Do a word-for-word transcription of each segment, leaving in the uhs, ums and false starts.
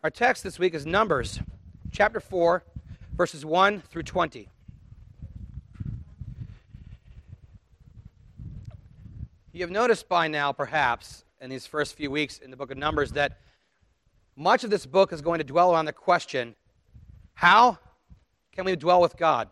Our text this week is Numbers, chapter four, verses one through twenty. You have noticed by now, perhaps, in these first few weeks in the book of Numbers, that much of this book is going to dwell on the question, how can we dwell with God?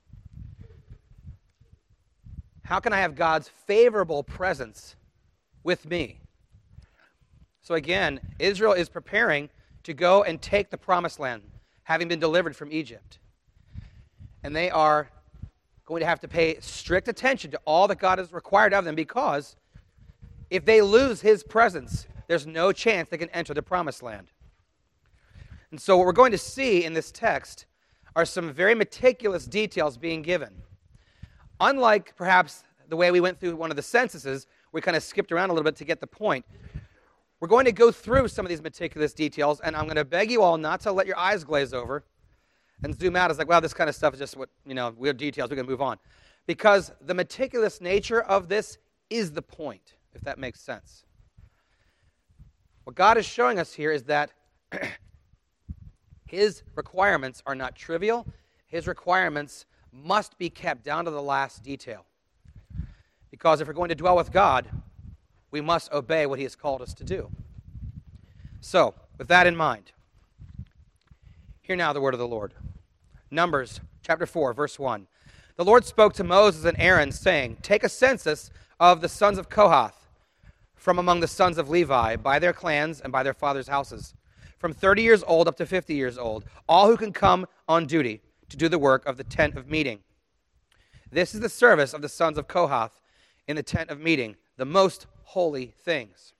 How can I have God's favorable presence with me? So again, Israel is preparing to go and take the promised land, having been delivered from Egypt. And they are going to have to pay strict attention to all that God has required of them, because if they lose his presence, there's no chance they can enter the promised land. And so what we're going to see in this text are some very meticulous details being given. Unlike perhaps the way we went through one of the censuses, we kind of skipped around a little bit to get the point. We're going to go through some of these meticulous details, and I'm going to beg you all not to let your eyes glaze over and zoom out. It's like, well, this kind of stuff is just what, you know, weird details. We can move on. Because the meticulous nature of this is the point, if that makes sense. What God is showing us here is that his requirements are not trivial. His requirements must be kept down to the last detail. Because if we're going to dwell with God, we must obey what he has called us to do. So, with that in mind, hear now the word of the Lord. Numbers chapter four, verse one. The Lord spoke to Moses and Aaron, saying, "Take a census of the sons of Kohath from among the sons of Levi, by their clans and by their fathers' houses, from thirty years old up to fifty years old, all who can come on duty to do the work of the tent of meeting. This is the service of the sons of Kohath in the tent of meeting, the most holy things.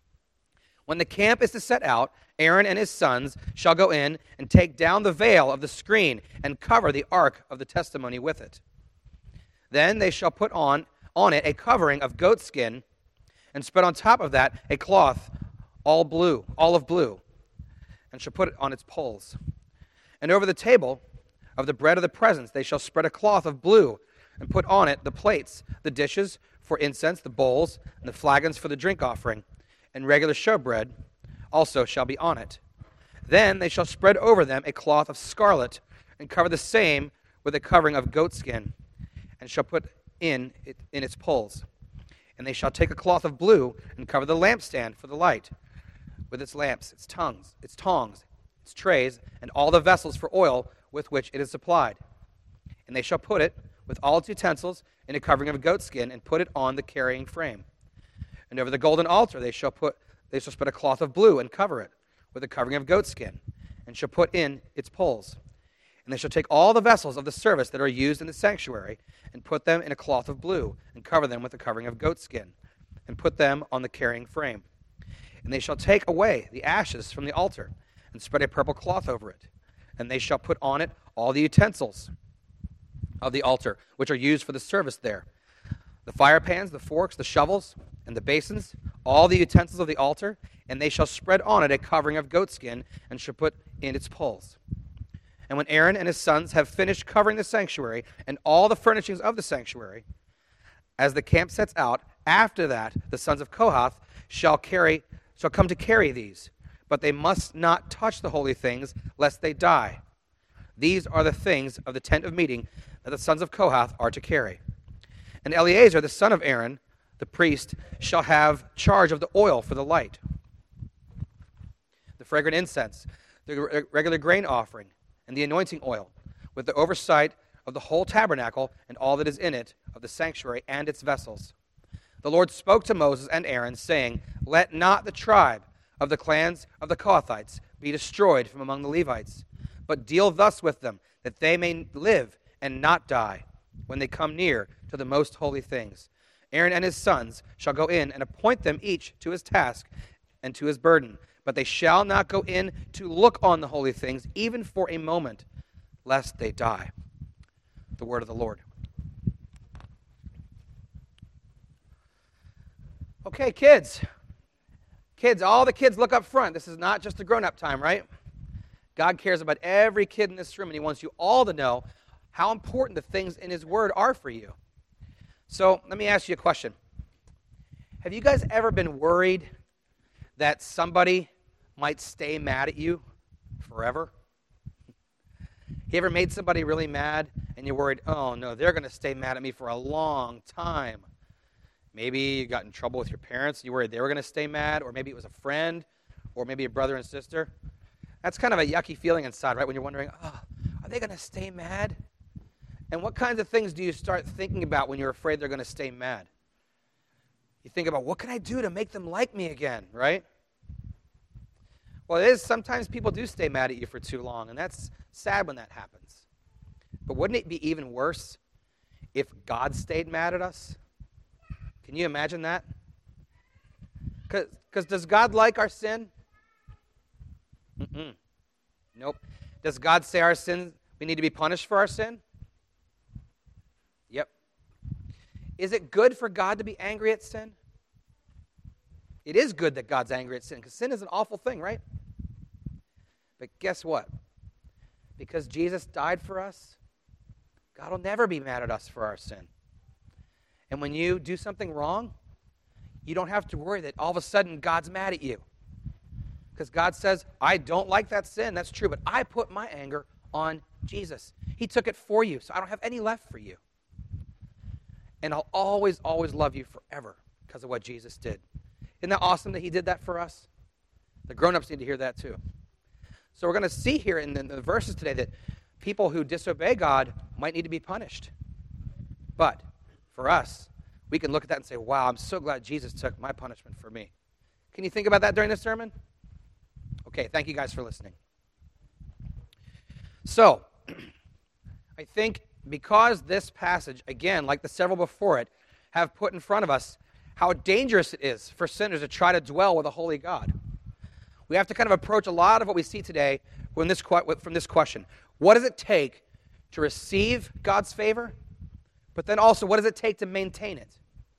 When the camp is to set out, Aaron and his sons shall go in and take down the veil of the screen and cover the ark of the testimony with it. Then they shall put on, on it a covering of goat skin, and spread on top of that a cloth all blue, olive blue, and shall put it on its poles. And over the table of the bread of the presence they shall spread a cloth of blue, and put on it the plates, the dishes for incense, the bowls, and the flagons for the drink offering, and regular showbread also shall be on it. Then they shall spread over them a cloth of scarlet, and cover the same with a covering of goatskin, and shall put in it in its poles. And they shall take a cloth of blue, and cover the lampstand for the light, with its lamps, its tongues, its tongs, its trays, and all the vessels for oil with which it is supplied. And they shall put it, with all its utensils, in a covering of goatskin, and put it on the carrying frame. And over the golden altar they shall put they shall spread a cloth of blue, and cover it with a covering of goatskin, and shall put in its poles. And they shall take all the vessels of the service that are used in the sanctuary, and put them in a cloth of blue, and cover them with a covering of goatskin, and put them on the carrying frame. And they shall take away the ashes from the altar, and spread a purple cloth over it. And they shall put on it all the utensils of the altar, which are used for the service there, the fire pans, the forks, the shovels, and the basins, all the utensils of the altar, and they shall spread on it a covering of goatskin, and shall put in its poles. And when Aaron and his sons have finished covering the sanctuary and all the furnishings of the sanctuary, as the camp sets out, after that the sons of Kohath shall carry shall come to carry these, but they must not touch the holy things, lest they die. These are the things of the tent of meeting that the sons of Kohath are to carry. And Eleazar, the son of Aaron, the priest, shall have charge of the oil for the light, the fragrant incense, the regular grain offering, and the anointing oil, with the oversight of the whole tabernacle and all that is in it, of the sanctuary and its vessels. The Lord spoke to Moses and Aaron, saying, "Let not the tribe of the clans of the Kohathites be destroyed from among the Levites, but deal thus with them, that they may live and not die when they come near to the most holy things. Aaron and his sons shall go in and appoint them each to his task and to his burden, but they shall not go in to look on the holy things, even for a moment, lest they die." The word of the Lord. Okay, kids. Kids, all the kids look up front. This is not just a grown-up time, right? God cares about every kid in this room, and he wants you all to know how important the things in his word are for you. So let me ask you a question. Have you guys ever been worried that somebody might stay mad at you forever? You ever made somebody really mad and you're worried, oh no, they're going to stay mad at me for a long time? Maybe you got in trouble with your parents and you worried they were going to stay mad, or maybe it was a friend, or maybe a brother and sister. That's kind of a yucky feeling inside, right? When you're wondering, oh, are they going to stay mad? And what kinds of things do you start thinking about when you're afraid they're going to stay mad? You think about, what can I do to make them like me again, right? Well, it is, sometimes people do stay mad at you for too long, and that's sad when that happens. But wouldn't it be even worse if God stayed mad at us? Can you imagine that? Because does God like our sin? Mm-mm. Nope. Does God say our sin, we need to be punished for our sin? Yep. Is it good for God to be angry at sin? It is good that God's angry at sin, because sin is an awful thing, right? But guess what? Because Jesus died for us, God will never be mad at us for our sin. And when you do something wrong, you don't have to worry that all of a sudden God's mad at you. Because God says, I don't like that sin. That's true, but I put my anger on Jesus. He took it for you, so I don't have any left for you. And I'll always, always love you forever because of what Jesus did. Isn't that awesome that he did that for us? The grown-ups need to hear that too. So we're going to see here in the, in the verses today that people who disobey God might need to be punished. But for us, we can look at that and say, wow, I'm so glad Jesus took my punishment for me. Can you think about that during the sermon? Okay, thank you guys for listening. So, I think because this passage, again, like the several before it, have put in front of us how dangerous it is for sinners to try to dwell with a holy God. We have to kind of approach a lot of what we see today from this, from this question. What does it take to receive God's favor? But then also, what does it take to maintain it?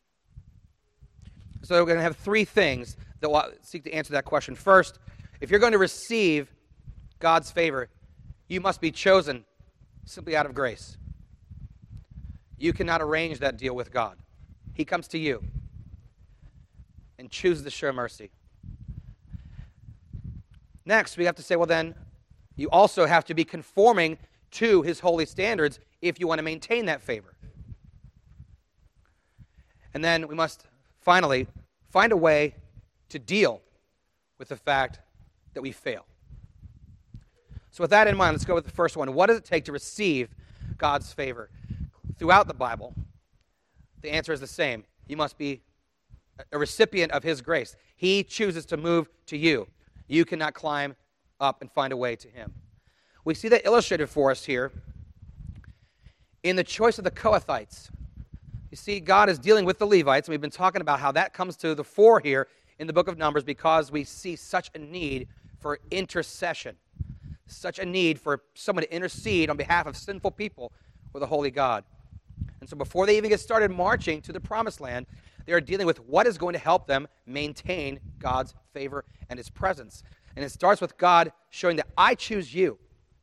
So we're going to have three things that will seek to answer that question. First, if you're going to receive God's favor, you must be chosen simply out of grace. You cannot arrange that deal with God. He comes to you and chooses to show mercy. Next, we have to say, well then, you also have to be conforming to his holy standards if you want to maintain that favor. And then we must finally find a way to deal with the fact that we fail. So with that in mind, let's go with the first one. What does it take to receive God's favor? Throughout the Bible, the answer is the same. You must be a recipient of his grace. He chooses to move to you. You cannot climb up and find a way to him. We see that illustrated for us here in the choice of the Kohathites. You see, God is dealing with the Levites, and we've been talking about how that comes to the fore here in the book of Numbers because we see such a need for intercession, such a need for someone to intercede on behalf of sinful people with a holy God. And so before they even get started marching to the promised land, they are dealing with what is going to help them maintain God's favor and his presence. And it starts with God showing that I choose you,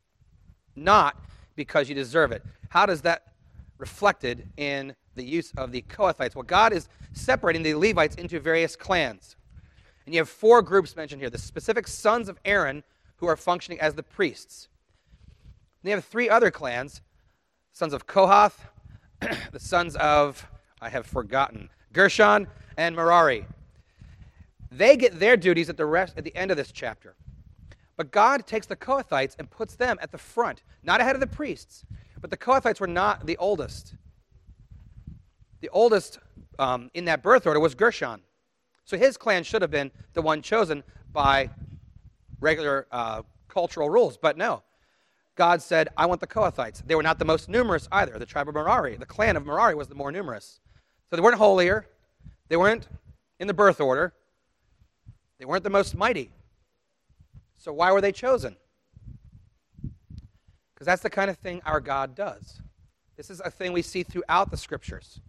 not because you deserve it. How does that reflected in the use of the Kohathites? Well, God is separating the Levites into various clans. And you have four groups mentioned here, the specific sons of Aaron who are functioning as the priests. And you have three other clans, sons of Kohath, the sons of, I have forgotten, Gershon and Merari. They get their duties at the rest at the end of this chapter. But God takes the Kohathites and puts them at the front, not ahead of the priests. But the Kohathites were not the oldest. The oldest um, in that birth order was Gershon. So his clan should have been the one chosen by regular uh, cultural rules. But no. God said, I want the Kohathites. They were not the most numerous either. The tribe of Merari, the clan of Merari was the more numerous. So they weren't holier. They weren't in the birth order. They weren't the most mighty. So why were they chosen? Because that's the kind of thing our God does. This is a thing we see throughout the Scriptures.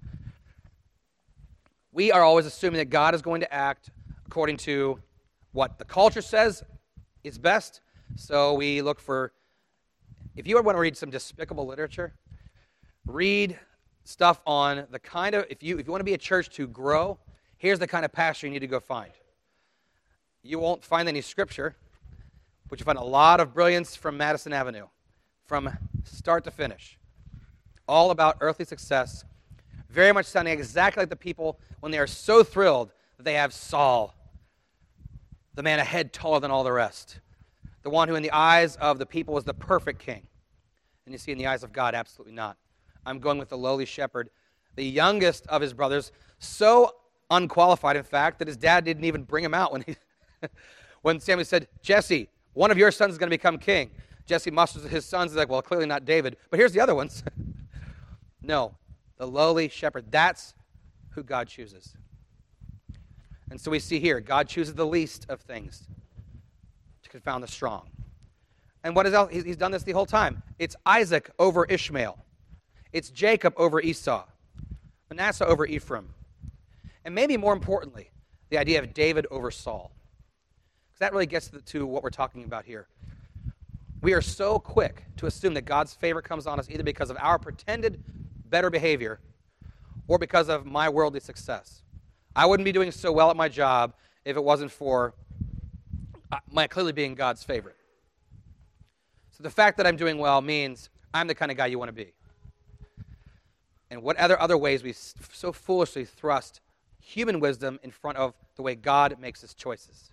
We are always assuming that God is going to act according to what the culture says is best. So we look for, if you want to read some despicable literature, read stuff on the kind of, if you if you want to be a church to grow, here's the kind of pastor you need to go find. You won't find any scripture, But you find a lot of brilliance from Madison Avenue, from start to finish. All about earthly success, very much sounding exactly like the people when they are so thrilled that they have Saul, the man a head taller than all the rest, the one who in the eyes of the people was the perfect king. And you see in the eyes of God, absolutely not. I'm going with the lowly shepherd, the youngest of his brothers, so unqualified, in fact, that his dad didn't even bring him out when he, when Samuel said, Jesse, one of your sons is going to become king. Jesse musters his sons. He's like, well, clearly not David, but here's the other ones. No, the lowly shepherd, that's who God chooses. And so we see here, God chooses the least of things to confound the strong. And what is else? He's done this the whole time. It's Isaac over Ishmael. It's Jacob over Esau. Manasseh over Ephraim. And maybe more importantly, the idea of David over Saul. Because that really gets to, the, to what we're talking about here. We are so quick to assume that God's favor comes on us either because of our pretended better behavior or because of my worldly success. I wouldn't be doing so well at my job if it wasn't for my clearly being God's favorite. So the fact that I'm doing well means I'm the kind of guy you want to be. And what other other ways we so foolishly thrust human wisdom in front of the way God makes his choices.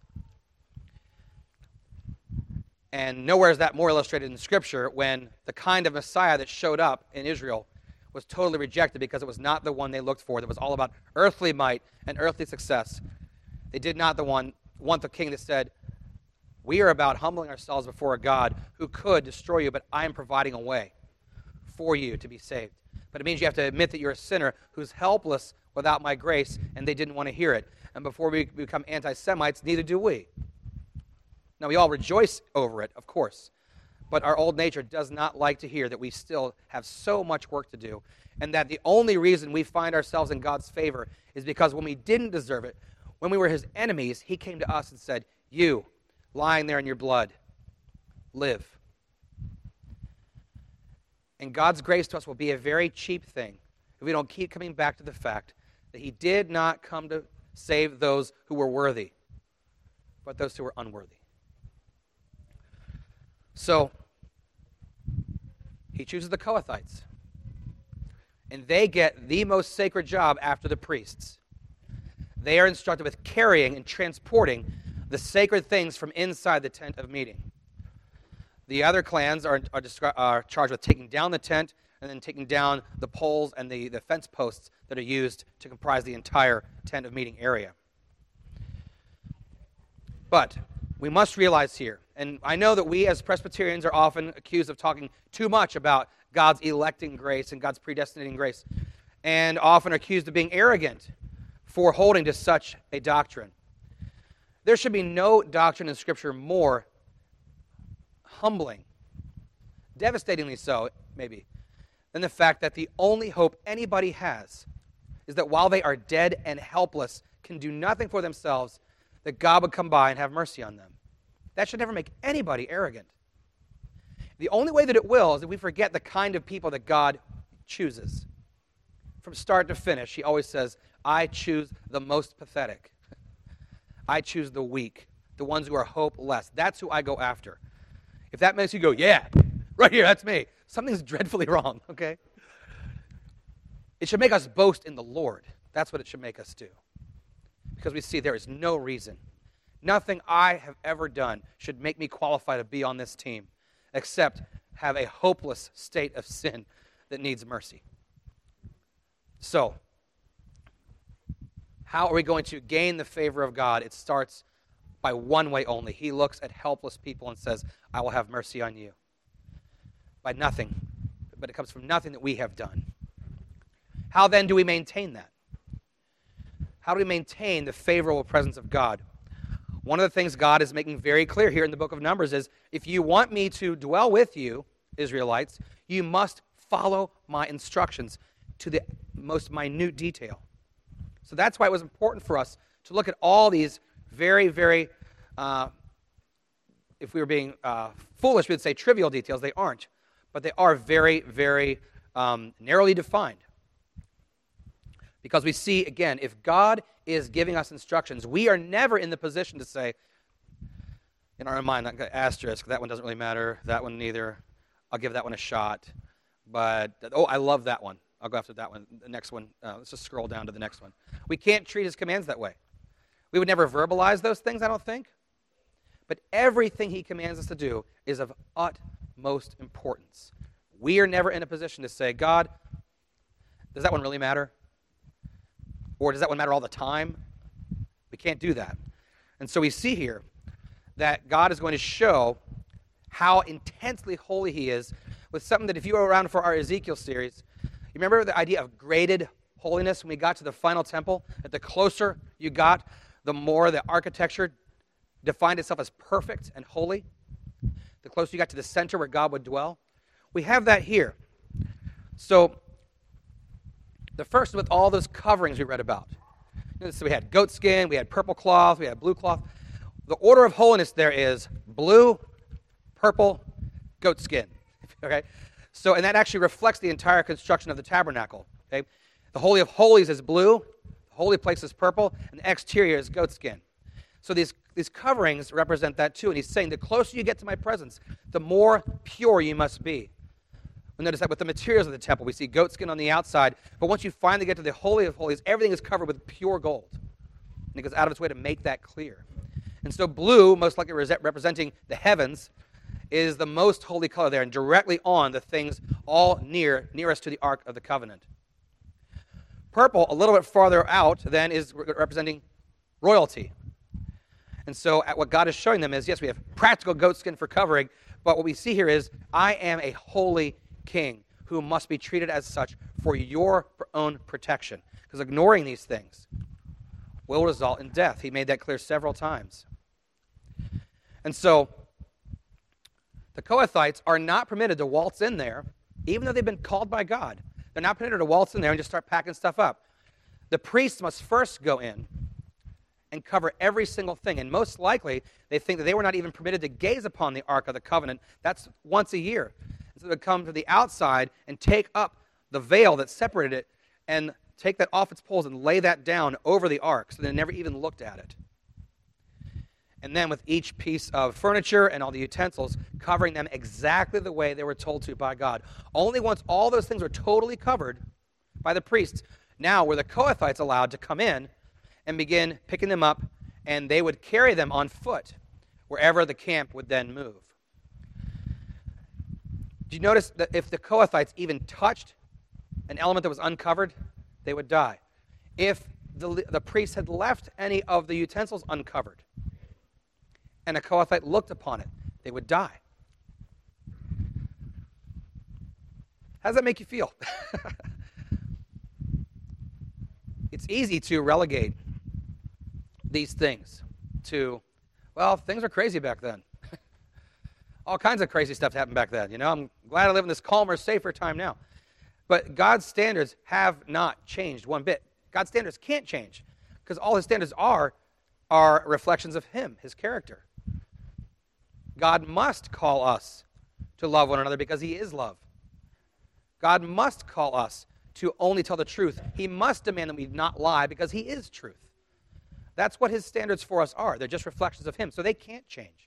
And nowhere is that more illustrated in Scripture when the kind of Messiah that showed up in Israel was totally rejected because it was not the one they looked for. That was all about earthly might and earthly success. They did not the one want the king that said, we are about humbling ourselves before a God who could destroy you, but I am providing a way for you to be saved. But it means you have to admit that you're a sinner who's helpless without my grace, and they didn't want to hear it. And before we become anti-Semites, neither do we. Now, we all rejoice over it, of course, but our old nature does not like to hear that we still have so much work to do, and that the only reason we find ourselves in God's favor is because when we didn't deserve it, when we were his enemies, he came to us and said, you, lying there in your blood, live. And God's grace to us will be a very cheap thing if we don't keep coming back to the fact that he did not come to save those who were worthy, but those who were unworthy. So, he chooses the Kohathites. And they get the most sacred job after the priests. They are instructed with carrying and transporting the sacred things from inside the tent of meeting. The other clans are, are, descri- are charged with taking down the tent and then taking down the poles and the, the fence posts that are used to comprise the entire tent of meeting area. But we must realize here, and I know that we as Presbyterians are often accused of talking too much about God's electing grace and God's predestinating grace, and often accused of being arrogant for holding to such a doctrine. There should be no doctrine in Scripture more humbling, devastatingly so, maybe, than the fact that the only hope anybody has is that while they are dead and helpless, can do nothing for themselves, that God would come by and have mercy on them. That should never make anybody arrogant. The only way that it will is if we forget the kind of people that God chooses. From start to finish, he always says, I choose the most pathetic. I choose the weak, the ones who are hopeless. That's who I go after. If that makes you go, yeah, right here, that's me, something's dreadfully wrong, okay? It should make us boast in the Lord. That's what it should make us do. Because we see there is no reason. Nothing I have ever done should make me qualify to be on this team except have a hopeless state of sin that needs mercy. So, how are we going to gain the favor of God? It starts by one way only. He looks at helpless people and says, I will have mercy on you. By nothing, but it comes from nothing that we have done. How then do we maintain that? How do we maintain the favorable presence of God? One of the things God is making very clear here in the book of Numbers is, if you want me to dwell with you, Israelites, you must follow my instructions to the most minute detail. So that's why it was important for us to look at all these very, very, uh, if we were being uh, foolish, we would say trivial details. They aren't. But they are very, very um, narrowly defined. Because we see, again, if God is giving us instructions, we are never in the position to say, in our mind, like asterisk, that one doesn't really matter, that one neither. I'll give that one a shot. But, oh, I love that one. I'll go after that one. The next one, uh, let's just scroll down to the next one. We can't treat his commands that way. We would never verbalize those things, I don't think. But everything he commands us to do is of utmost importance. We are never in a position to say, God, does that one really matter? Or does that one matter all the time? We can't do that. And so we see here that God is going to show how intensely holy he is with something that if you were around for our Ezekiel series, you remember the idea of graded holiness when we got to the final temple? That the closer you got, the more the architecture defined itself as perfect and holy. The closer you got to the center where God would dwell. We have that here. So, the first with all those coverings we read about. So we had goat skin, we had purple cloth, we had blue cloth. The order of holiness there is blue, purple, goat skin. Okay? So, and that actually reflects the entire construction of the tabernacle. Okay? The Holy of Holies is blue, the holy place is purple, and the exterior is goat skin. So these, these coverings represent that too. And he's saying the closer you get to my presence, the more pure you must be. We notice that with the materials of the temple, we see goat skin on the outside, but once you finally get to the Holy of Holies, everything is covered with pure gold. And it goes out of its way to make that clear. And so blue, most likely representing the heavens, is the most holy color there and directly on the things all near, nearest to the Ark of the Covenant. Purple, a little bit farther out, then, is representing royalty. And so what God is showing them is, yes, we have practical goatskin for covering, but what we see here is, I am a holy king who must be treated as such for your own protection. Because ignoring these things will result in death. He made that clear several times. And so, the Kohathites are not permitted to waltz in there, even though they've been called by God. They're not permitted to waltz in there and just start packing stuff up. The priests must first go in and cover every single thing. And most likely, they think that they were not even permitted to gaze upon the Ark of the Covenant. That's once a year. And so they would come to the outside and take up the veil that separated it and take that off its poles and lay that down over the Ark so they never even looked at it. And then with each piece of furniture and all the utensils, covering them exactly the way they were told to by God. Only once all those things were totally covered by the priests, now were the Kohathites allowed to come in and begin picking them up, and they would carry them on foot wherever the camp would then move. Do you notice that if the Kohathites even touched an element that was uncovered, they would die? If the, the priests had left any of the utensils uncovered, and a Kohathite looked upon it, they would die. How does that make you feel? It's easy to relegate these things to, well, things were crazy back then. All kinds of crazy stuff happened back then. You know, I'm glad I live in this calmer, safer time now. But God's standards have not changed one bit. God's standards can't change because all his standards are are reflections of him, his character. God must call us to love one another because he is love. God must call us to only tell the truth. He must demand that we not lie because he is truth. That's what his standards for us are. They're just reflections of him, so they can't change.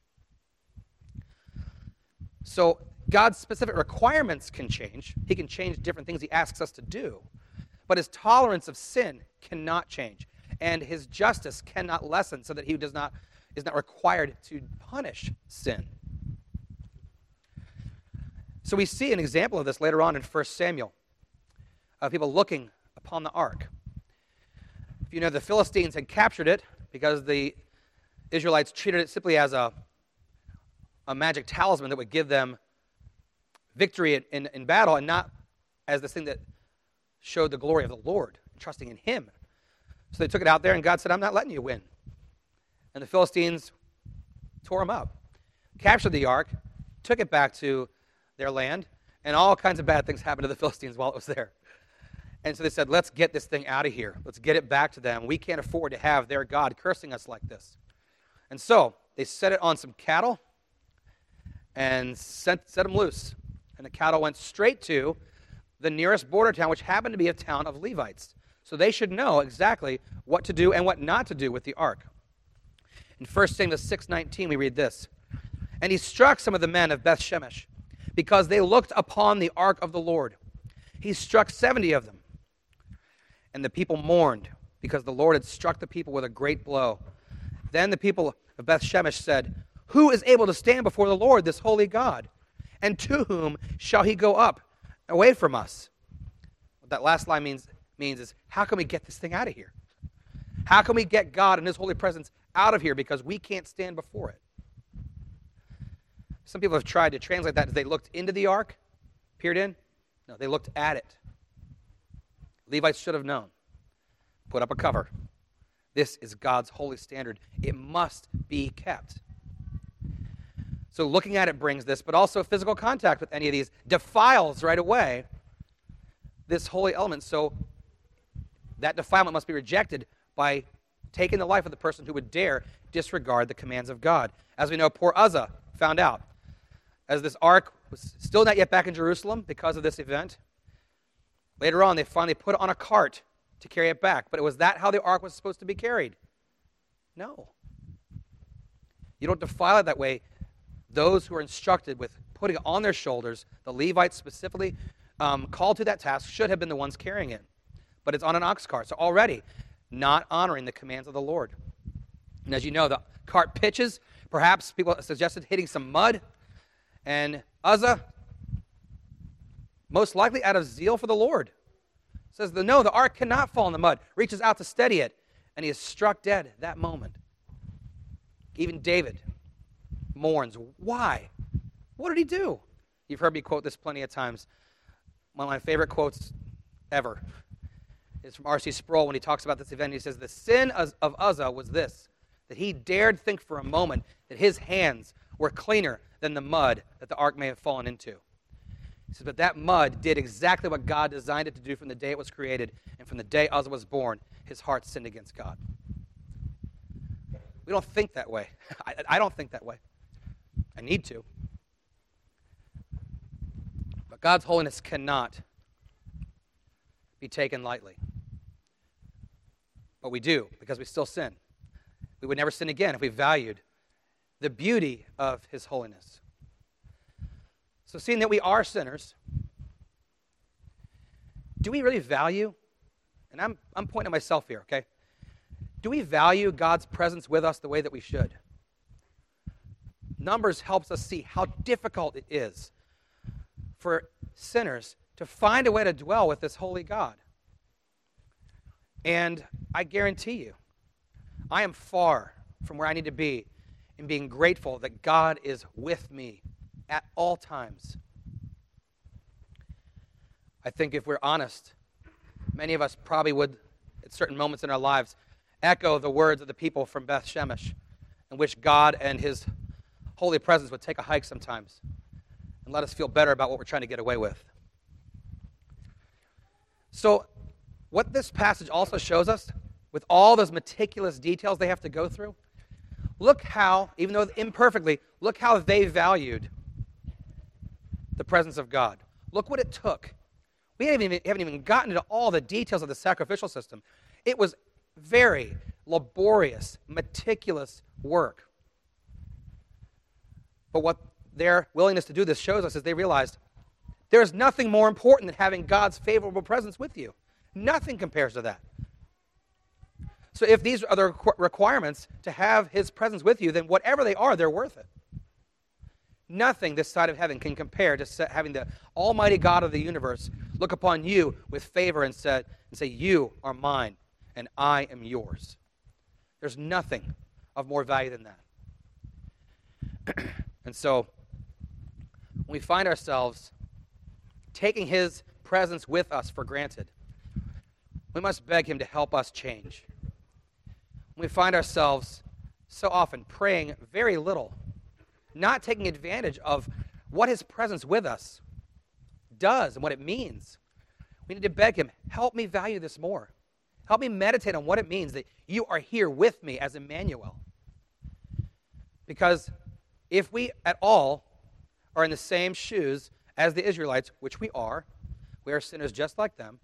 So God's specific requirements can change. He can change different things he asks us to do. But his tolerance of sin cannot change. And his justice cannot lessen so that he does not is not required to punish sin. So we see an example of this later on in First Samuel, of people looking upon the ark. If you know, the Philistines had captured it because the Israelites treated it simply as a, a magic talisman that would give them victory in, in, in battle, and not as this thing that showed the glory of the Lord, trusting in him. So they took it out there, and God said, I'm not letting you win. And the Philistines tore them up, captured the ark, took it back to their land, and all kinds of bad things happened to the Philistines while it was there. And so they said, let's get this thing out of here. Let's get it back to them. We can't afford to have their God cursing us like this. And so they set it on some cattle and sent, set them loose. And the cattle went straight to the nearest border town, which happened to be a town of Levites. So they should know exactly what to do and what not to do with the ark. In First Samuel six nineteen, we read this. And he struck some of the men of Beth Shemesh, because they looked upon the ark of the Lord. He struck seventy of them. And the people mourned, because the Lord had struck the people with a great blow. Then the people of Beth Shemesh said, "Who is able to stand before the Lord, this holy God? And to whom shall he go up away from us?" What that last line means, means is, how can we get this thing out of here? How can we get God and his holy presence out of here, because we can't stand before it? Some people have tried to translate that as they looked into the ark, peered in. No, they looked at it. Levites should have known. Put up a cover. This is God's holy standard. It must be kept. So looking at it brings this, but also physical contact with any of these defiles right away this holy element. So that defilement must be rejected by taking the life of the person who would dare disregard the commands of God. As we know, poor Uzzah found out. As this ark was still not yet back in Jerusalem because of this event, later on they finally put it on a cart to carry it back. But was that how the ark was supposed to be carried? No. You don't defile it that way. Those who are instructed with putting it on their shoulders, the Levites specifically um, called to that task, should have been the ones carrying it. But it's on an ox cart, so already not honoring the commands of the Lord. And as you know, the cart pitches. Perhaps people suggested hitting some mud. And Uzzah, most likely out of zeal for the Lord, says, no, the ark cannot fall in the mud. Reaches out to steady it, and he is struck dead at that moment. Even David mourns. Why? What did he do? You've heard me quote this plenty of times. One of my favorite quotes ever is from R C Sproul when he talks about this event. He says, the sin of Uzzah was this, that he dared think for a moment that his hands were cleaner than the mud that the ark may have fallen into. He says, but that mud did exactly what God designed it to do from the day it was created, and from the day Uzzah was born, his heart sinned against God. We don't think that way. I, I don't think that way. I need to. But God's holiness cannot be taken lightly. But we do, because we still sin. We would never sin again if we valued the beauty of his holiness. So seeing that we are sinners, do we really value, and I'm, I'm pointing at myself here, okay? Do we value God's presence with us the way that we should? Numbers helps us see how difficult it is for sinners to find a way to dwell with this holy God. And I guarantee you, I am far from where I need to be in being grateful that God is with me at all times. I think if we're honest, many of us probably would, at certain moments in our lives, echo the words of the people from Beth Shemesh, in which God and his holy presence would take a hike sometimes and let us feel better about what we're trying to get away with. So, what this passage also shows us, with all those meticulous details they have to go through, look how, even though imperfectly, look how they valued the presence of God. Look what it took. We haven't even, haven't even gotten into all the details of the sacrificial system. It was very laborious, meticulous work. But what their willingness to do this shows us is they realized there's nothing more important than having God's favorable presence with you. Nothing compares to that. So if these are the requirements to have his presence with you, then whatever they are, they're worth it. Nothing this side of heaven can compare to having the almighty God of the universe look upon you with favor and say, and say, you are mine and I am yours. There's nothing of more value than that. And so when we find ourselves taking his presence with us for granted, we must beg him to help us change. We find ourselves so often praying very little, not taking advantage of what his presence with us does and what it means. We need to beg him, help me value this more. Help me meditate on what it means that you are here with me as Emmanuel. Because if we at all are in the same shoes as the Israelites, which we are, we are sinners just like them,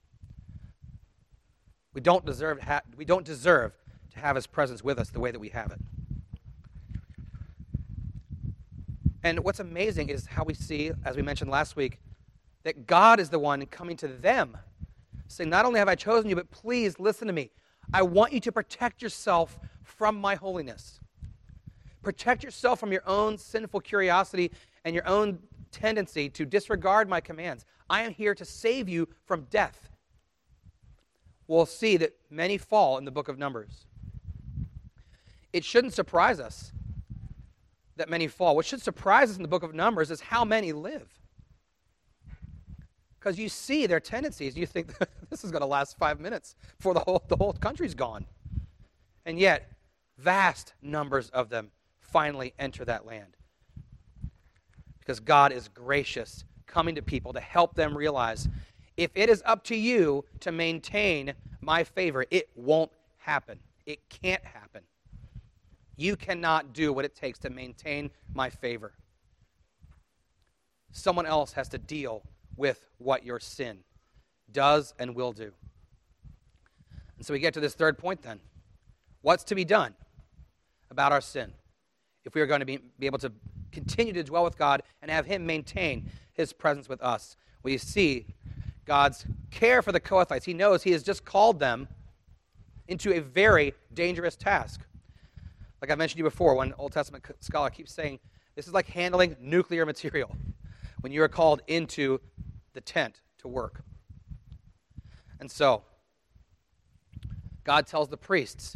we don't deserve, ha- we don't deserve to have his presence with us the way that we have it. And what's amazing is how we see, as we mentioned last week, that God is the one coming to them, saying, not only have I chosen you, but please listen to me. I want you to protect yourself from my holiness. Protect yourself from your own sinful curiosity and your own tendency to disregard my commands. I am here to save you from death. We'll see that many fall in the book of Numbers. It shouldn't surprise us that many fall. What should surprise us in the book of Numbers is how many live. Because you see their tendencies. You think, this is going to last five minutes before the whole, the whole country's gone. And yet, vast numbers of them finally enter that land. Because God is gracious, coming to people to help them realize, if it is up to you to maintain my favor, it won't happen. It can't happen. You cannot do what it takes to maintain my favor. Someone else has to deal with what your sin does and will do. And so we get to this third point then. What's to be done about our sin if we are going to be, be able to continue to dwell with God and have him maintain his presence with us? We see God's care for the Kohathites. He knows he has just called them into a very dangerous task. Like I mentioned to you before, one Old Testament scholar keeps saying, this is like handling nuclear material when you are called into the tent to work. And so, God tells the priests,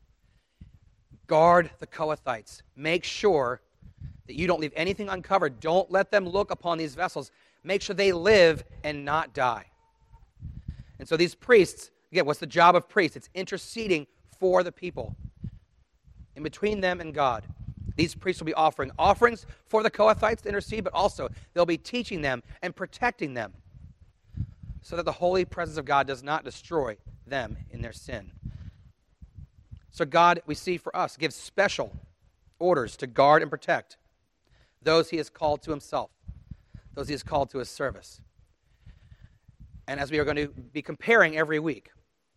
guard the Kohathites. Make sure that you don't leave anything uncovered. Don't let them look upon these vessels. Make sure they live and not die. And so these priests, again, what's the job of priests? It's interceding for the people. In between them and God, these priests will be offering offerings for the Kohathites to intercede, but also they'll be teaching them and protecting them so that the holy presence of God does not destroy them in their sin. So God, we see for us, gives special orders to guard and protect those he has called to himself, those he has called to his service. And as we are going to be comparing every week,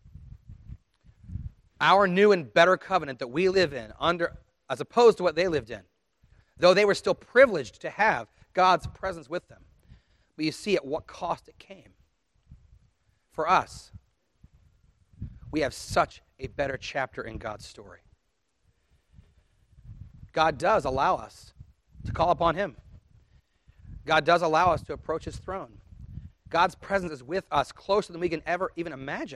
our new and better covenant that we live in, under, as opposed to what they lived in, though they were still privileged to have God's presence with them, but you see at what cost it came. For us, we have such a better chapter in God's story. God does allow us to call upon him. God does allow us to approach his throne. God's presence is with us closer than we can ever even imagine.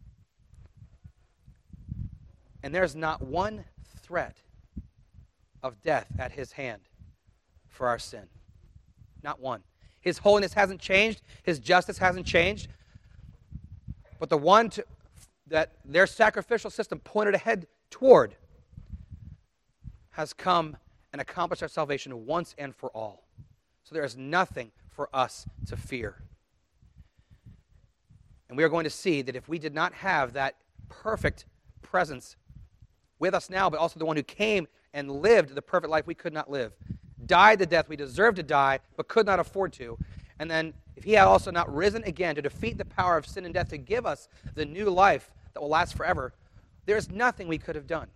And there's not one threat of death at his hand for our sin. Not one. His holiness hasn't changed. His justice hasn't changed. But the one to, that their sacrificial system pointed ahead toward has come and accomplished our salvation once and for all. So there is nothing for us to fear. And we are going to see that if we did not have that perfect presence with us now, but also the one who came and lived the perfect life we could not live, died the death we deserved to die, but could not afford to, and then if he had also not risen again to defeat the power of sin and death, to give us the new life that will last forever, there's nothing we could have done.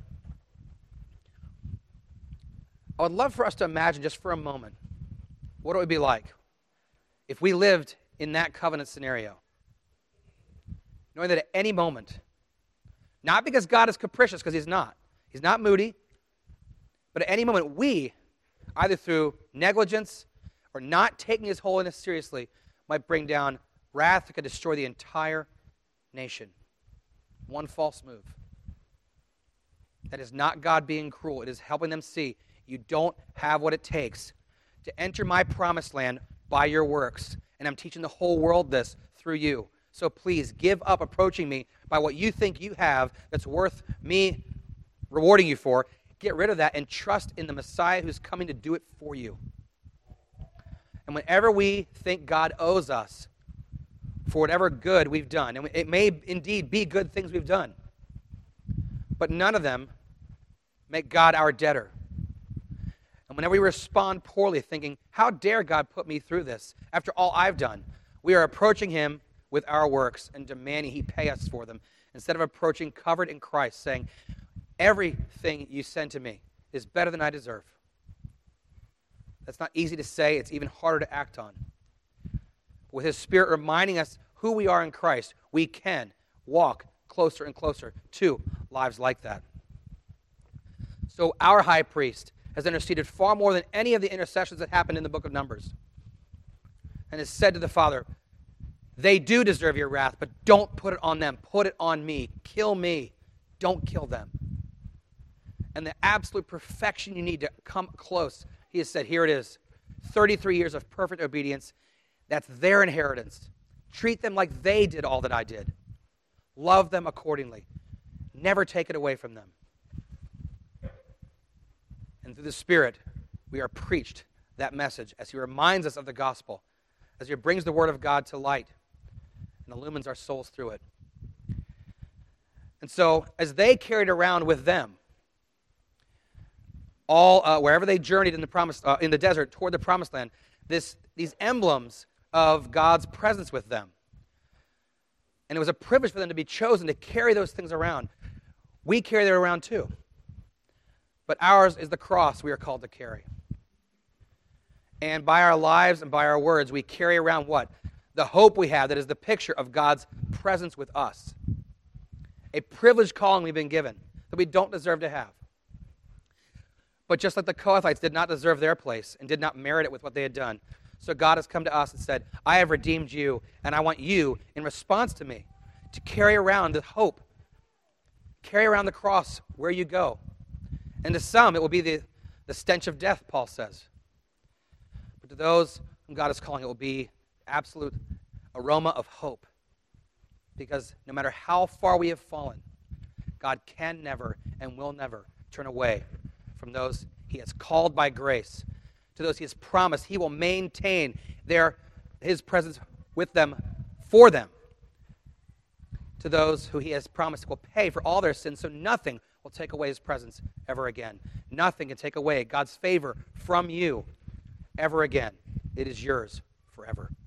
I would love for us to imagine just for a moment what it would be like if we lived in that covenant scenario, knowing that at any moment, not because God is capricious, because he's not. He's not moody. But at any moment, we, either through negligence or not taking his holiness seriously, might bring down wrath that could destroy the entire nation. One false move. That is not God being cruel. It is helping them see you don't have what it takes to enter my promised land by your works. And I'm teaching the whole world this through you. So please give up approaching me by what you think you have that's worth me rewarding you for. Get rid of that and trust in the Messiah who's coming to do it for you. And whenever we think God owes us for whatever good we've done, and it may indeed be good things we've done, but none of them make God our debtor. And whenever we respond poorly, thinking, how dare God put me through this after all I've done, we are approaching him with our works and demanding he pay us for them, instead of approaching covered in Christ, saying, everything you send to me is better than I deserve. That's not easy to say. It's even harder to act on. With his Spirit reminding us who we are in Christ, we can walk closer and closer to lives like that. So our high priest has interceded far more than any of the intercessions that happened in the book of Numbers, and has said to the Father, they do deserve your wrath, but don't put it on them. Put it on me. Kill me. Don't kill them. And the absolute perfection you need to come close, he has said, here it is. thirty-three years of perfect obedience. That's their inheritance. Treat them like they did all that I did. Love them accordingly. Never take it away from them. And through the Spirit, we are preached that message as he reminds us of the gospel, as he brings the word of God to light and illumines our souls through it. And so, as they carried around with them, all uh, wherever they journeyed in the promised uh, in the desert toward the promised land, this these emblems of God's presence with them. And it was a privilege for them to be chosen to carry those things around. We carry them around too. But ours is the cross we are called to carry. And by our lives and by our words, we carry around what? The hope we have that is the picture of God's presence with us. A privileged calling we've been given that we don't deserve to have. But just like the Kohathites did not deserve their place and did not merit it with what they had done, so God has come to us and said, I have redeemed you, and I want you, in response to me, to carry around the hope. Carry around the cross where you go. And to some, it will be the, the stench of death, Paul says. But to those whom God is calling, it will be absolute aroma of hope. Because no matter how far we have fallen, God can never and will never turn away from those he has called by grace. To those he has promised, he will maintain their his presence with them, for them. To those who he has promised will pay for all their sins, so nothing will take away his presence ever again. Nothing can take away God's favor from you ever again. It is yours forever.